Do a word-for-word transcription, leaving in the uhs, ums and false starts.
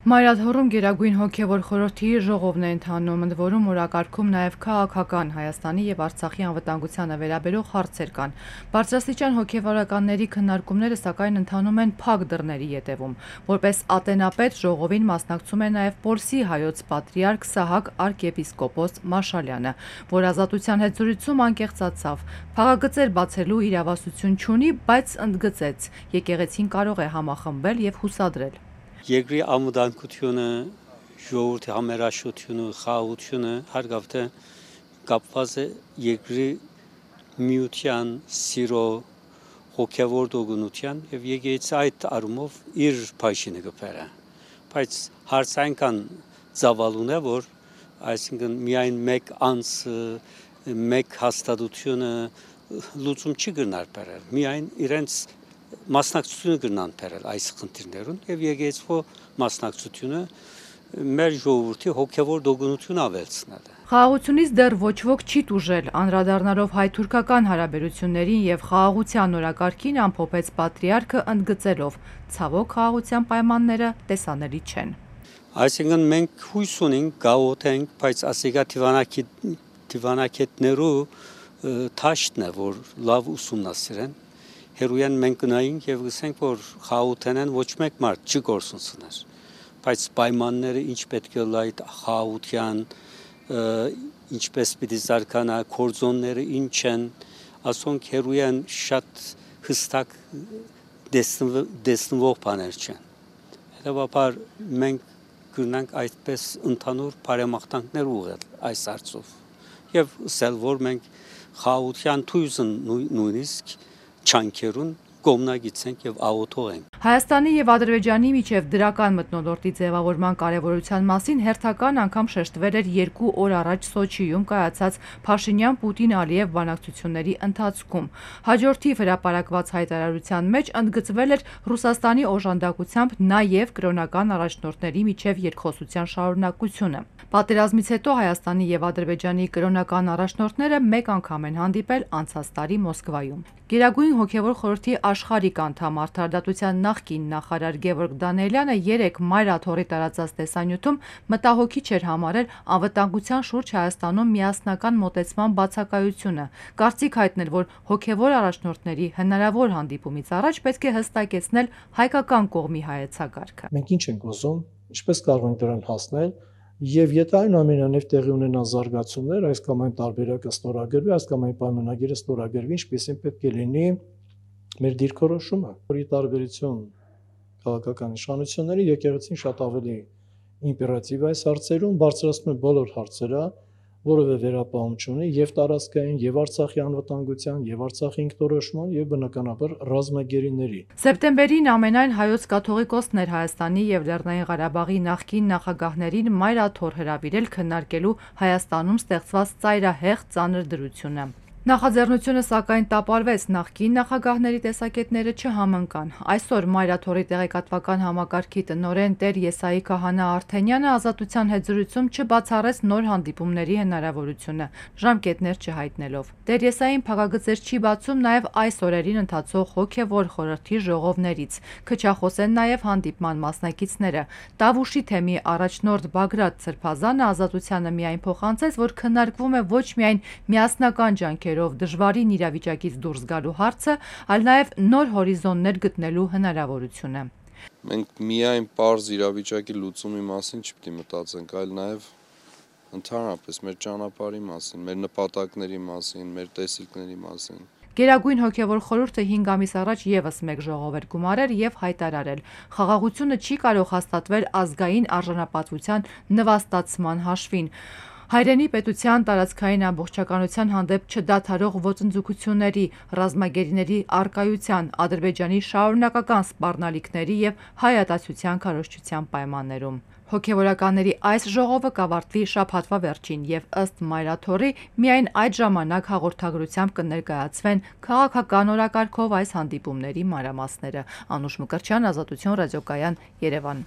Մայրաթոռում Գերագույն հոգևոր խորհրդի ժողովն է ընթանում, ընդ որում օրակարգում նաև քաղաքական, Հայաստանի և Արցախի անվտանգությանը վերաբերող հարցեր կան։ Բարձրաստիճան հոգևորականների քննարկումները սակայն ընթանում են փակ դռների ետևում։ Որպես ատենապետ ժողովին մասնակցում է նաև Պոլսի հայոց պատրիարք Սահակ արքեպիսկոպոս Մաշալյանը, որ Ազատության հետ զրույցում անկեղծացավ։ Փակագծեր բացելու իրավասություն չունի, բայց ընդգծեց՝ եկեղեցին կարող է համախմբել և հուսադրել։ Երկրի անվտանգությունը, ժողովրդի համերաշխությունը, խաղաղությունը հարգավթե կապված է երկրի միության, սիրո, հոգևոր դողունության եւ եկեղեցի այդ առումով իր փայշինը կբերը։ Բայց հարցը այնքան ծավալուն է, որ այսինքն միայն մեկ անձ, մեկ հաստատությունը լուծում չի գնար բերել, միայն իրենց մասնակցությունը կգնան բերել այս խնդիրներուն եւ եկեղեցու մասնակցությունը մեր ժողովրդի հոգևոր դողունությունը ավելցնել է։ Խաղաղությունից դեռ ոչ ոք չի տուժել, անդրադառնալով հայ-թուրքական հարաբերություններին եւ խաղաղության օրակարգին ամփոփեց պատրիարքը ընդգծելով՝ ցավոք խաղաղության պայմանները տեսանելի չեն։ Այսինքն մենք հույս ունենք, գաղութ ենք, բայց ասիկա դիվանագետներու թաշտն է, որ լավ ուսումնասիրեն։ Հերույն մենք գնայինք եւ գսենք, որ խաղաղութենեն ոչ մեկ մարդ չի գործունցներ, բայց պայմանները ինչ պետք է լայտ խաղաղության, ինչպես պիտի զարգանա, կորձոնները ինչ են, ասոնք հերույն շատ հստակ դեսնվող բաներ չեն։ Հետևաբար մենք գնանք այդպես ընդհանուր բարեմաղթանքներ ուղղել այս հարցով եւ ասել, որ մենք խաղաղության թույզն նույնիսկ չանքերուն կողմնագիցենք եւ աղոթողենք։ Հայաստանի եւ Ադրբեջանի միջև դրական մթնոլորտի ձևավորման կարևորության մասին հերթական անգամ շեշտվել էր երկու օր առաջ Սոչիում կայացած Փաշինյան-Պուտին-Ալիև բանակցությունների ընթացքում։ Հաջորդիվ հրապարակված հայտարարության մեջ ընդգծվել էր Ռուսաստանի օժանդակությամբ նաև կրոնական առաջնորդների միջև երկխոսության շարունակությունը։ Պատերազմից հետո Հայաստանի եւ Ադրբեջանի կրոնական առաջնորդները մեկ անգամ են հանդիպել անցած տարի Մոսկվայում։ Գերագույն հոգևոր խորհրդի աշխարհիկ անդամ արդարադատության նախկին նախարար Գևորգ Դանիելյանը երեկ Մայրաթոռի տարածած տեսանյութում մտահոգիչ էր համարել անվտանգության շուրջ Հայաստանում միասնական մոտեցման բացակայությունը։ Կարծիք հայտնել, որ հոգևոր առաջնորդների հնարավոր հանդիպումից առաջ պետք է հստակեցնել հայկական կողմի հայեցակարգը։ Մենք ինչ ենք ուզում, ինչպես կարող ենք դրան հասնել, եւ եթե այնուամենայնիվ տեղի ունենան զարգացումներ, այս կամ այն տարբերակը ստորագրվի, այս կամ այն պայմանագիրը ստորագրվի, ինչպեսին պետք է լինի մեր դիրքորոշումը, որի տարբերություն քաղաքական իշխանությունների եկեղեցին շատ ավելի իմպերատիվ այս հարցերում բարձրացնում է բոլոր հարցերը, որևէ վերապահում չունի եւ տարածքային, եւ Արցախի անվտանգության, եւ Արցախի ինքնորոշման, եւ բնականաբար ռազմագերիների։ Սեպտեմբերին ամենայն հայոց կաթողիկոսն էր Հայաստանի եւ Լեռնային Ղարաբաղի նախկին նախագահներին Մայրաթոռ հրավիրել քննարկելու Հայաստանում ստեղծված ծայրահեղ ծանր դրությունը։ Նախաձեռնությունը սակայն տապալվեց, նախկին նախագահների տեսակետները չհամընկան։ Այսօր Մայրաթոռի տեղեկատվական համակարգի տնօրեն Տեր Եսայի Քահանա Արթենյանը Ազատության հետ զրույցում չբացառեց նոր հանդիպումների հնարավորությունը, ժամկետներ չհայտնելով։ Տեր Եսային փակագծեր չի բացում նաև այս օրերին ընթացող հոգևոր խորհրդի ժողովներից։ Քչախոս են նաև հանդիպման մասնակիցները։ Տավուշի թեմի առաջնորդ Բագրատ Սրբազանը Ազատությանը միայն փոխանցեց, որ քննարկվում է ոչ միայն միասնական ջանքեր դժվարին իրավիճակից դուրս գալու հարցը, այլ նաև նոր հորիզոններ գտնելու հնարավորությունը։ Մենք միայն պարզ իրավիճակի լուծումի մասին չպետք է մտածենք, այլ նաև ընդհանրապես մեր ճանապարհի մասին, մեր նպատակների մասին, մեր տեսիլքների մասին։ Գերագույն հոգևոր խորհուրդը հինգ ամիս առաջ եւս մեկ ժողով էր գումարել եւ հայտարարել. խաղաղությունը չի կարող հաստատվել ազգային արժանապատվության նվաստացման հաշվին։ Հայրենի պետության տարածքային ամբողջականության հանդեպ չդադարող ոտնձգությունների, ռազմագերիների առկայության, Ադրբեջանի շարունակական սպառնալիքների եւ հայատացության քարոզչության պայմաններում։ Հոգևորականների այս ժողովը կավարտվի շաբաթվա վերջին եւ ըստ Մայրաթոռի միայն այդ ժամանակ հաղորդագրությամբ կներկայացվեն քաղաքական օրակարգով այս հանդիպումների մանրամասները։ Անուշ Մկրտչյան, Ազատություն ռադիոկայան, Երևան։